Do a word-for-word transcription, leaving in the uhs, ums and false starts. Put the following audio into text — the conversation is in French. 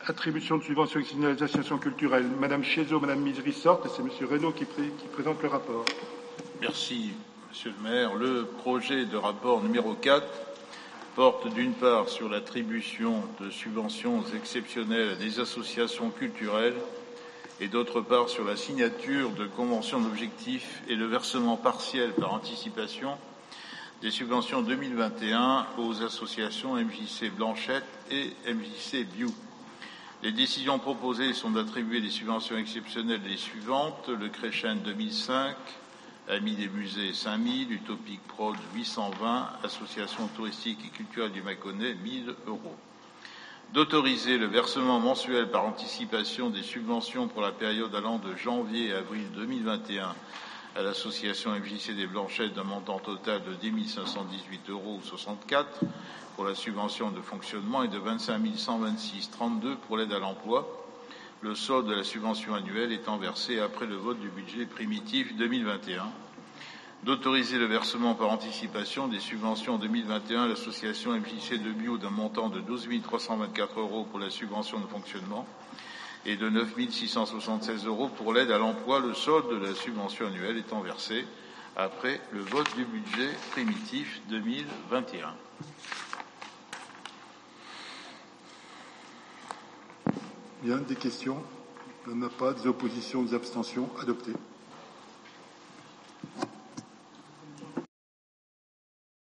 Attribution de subventions exceptionnelles aux associations culturelles. Madame Chaiseau, Madame Misery sortent et c'est Monsieur Reynaud qui, pré qui présente le rapport. Merci, Monsieur le maire. Le projet de rapport numéro quatre porte d'une part sur l'attribution de subventions exceptionnelles à des associations culturelles et d'autre part sur la signature de conventions d'objectifs et le versement partiel par anticipation des subventions deux mille vingt et un aux associations M J C Blanchette et M J C Biou. Les décisions proposées sont d'attribuer des subventions exceptionnelles les suivantes: le Crescent deux mille cinq, Amis des musées cinq mille, Utopic Prod huit cent vingt, Association touristique et culturelle du Mâconnais mille euros. D'autoriser le versement mensuel par anticipation des subventions pour la période allant de janvier à avril deux mille vingt et un à l'association M J C des Blanchettes d'un montant total de dix mille cinq cent dix-huit euros soixante-quatre pour la subvention de fonctionnement et de vingt-cinq mille cent vingt-six euros trente-deux pour l'aide à l'emploi, le solde de la subvention annuelle étant versé après le vote du budget primitif deux mille vingt et un. D'autoriser le versement par anticipation des subventions deux mille vingt et un à l'association M J C de Biou d'un montant de douze mille trois cent vingt-quatre euros pour la subvention de fonctionnement et de neuf mille six cent soixante-seize euros pour l'aide à l'emploi, le solde de la subvention annuelle étant versé après le vote du budget primitif deux mille vingt et un. Bien, des questions? Il n'y en a pas. Des oppositions, des abstentions? Adopté.